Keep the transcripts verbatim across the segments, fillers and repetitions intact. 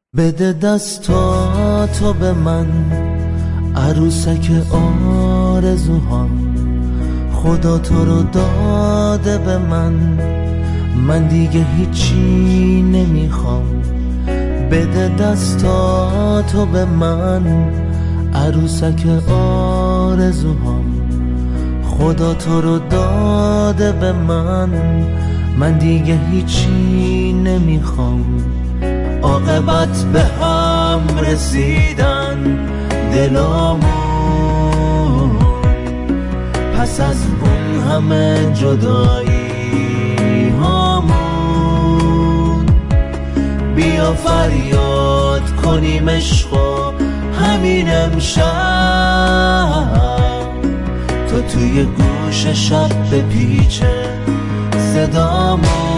بده دستاتو به من، عروسک آرزوهام. خدا تو رو داده به من، من دیگه هیچی نمیخوام. بده دستاتو به من، عروسک آرزوهام. خدا تو رو داده به من، من دیگه هیچی نمیخوام. عاقبت به هم رسیدن دلامون، پس از اون همه جدایی هامون. بیا فریاد کنیم عشقو همین امشب، تو توی گوش شب بپیچه صدامون.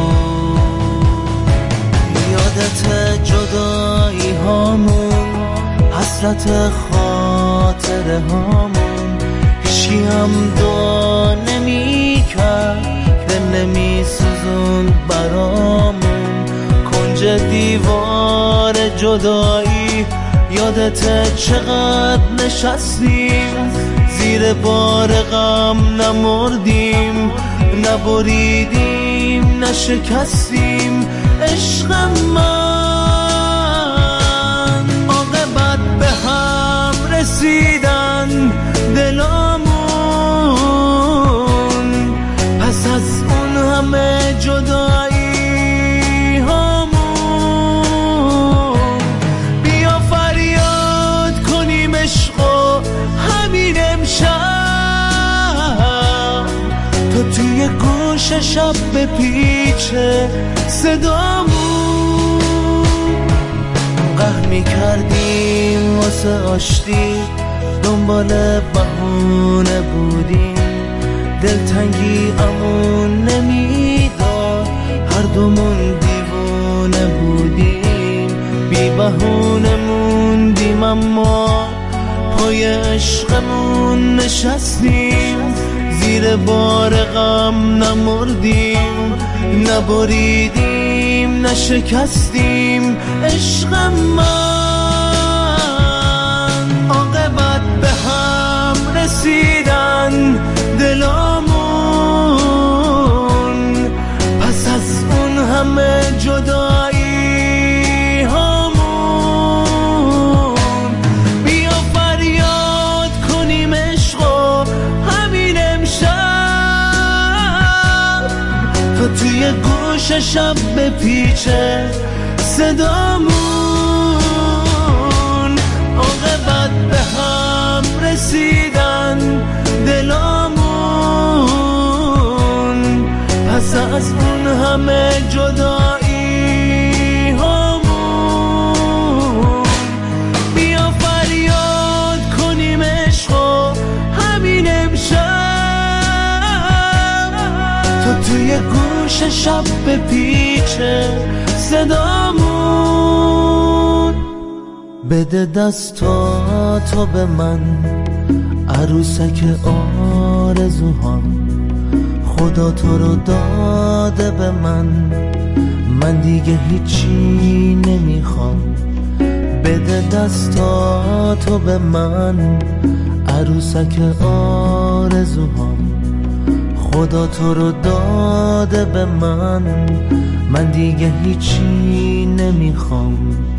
یادت جدایی هامون، حسرت خاطره هامون. هیچی هم دعا نمی کرد که نمی سوزون برامون. کنج دیوار جدایی، یادت چقدر نشستیم زیر بار غم. نمردیم نبریدیم نشکستیم عشق من. عاقبت به هم رسیدن دلامون، پس از اون همه جدایی هامون. بیا فریاد کنیم عشقو همین امشب، تو توی گوش شب بپیچه صدامون. قهر میکردیم واسه آشتی، دنبال بهونه بودیم. دلتنگی امون نمیداد، هر دومون دیوونه بودیم. بی بهونه موندیم اما پای عشقمون نشستیم. زیر بار غم نمردیم نبریدیم نشکستیم عشق من. عاقبت به هم رسیدن دلامون، پس از اون همه جدایی هامون. بیا فریاد کنیم عشقو همین امشب، تو توی گوش شب بپیچه صدامون. عاقبت به هم رسیدن دلامون، پس از اون همه جدایی هامون. بیا فریاد کنیم عشقو همین امشب، تو توی گوش شب بپیچه صدامون. بده دستاتو به من، عروسک آرزوهام. خدا تو رو داده به من، من دیگه هیچی نمیخوام. بده دستاتو به من، عروسک آرزوهام. خدا تو رو داده به من، من دیگه هیچی نمیخوام.